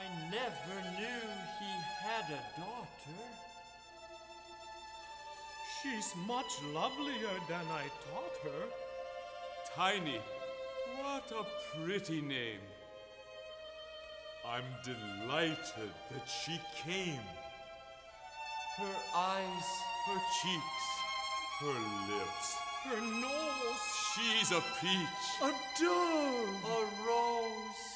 I never knew he had a daughter. She's much lovelier than I taught her. Tiny, what a pretty name. I'm delighted that she came. Her eyes, Her cheeks, her lips. Her nose, She's a peach. a dove. a rose.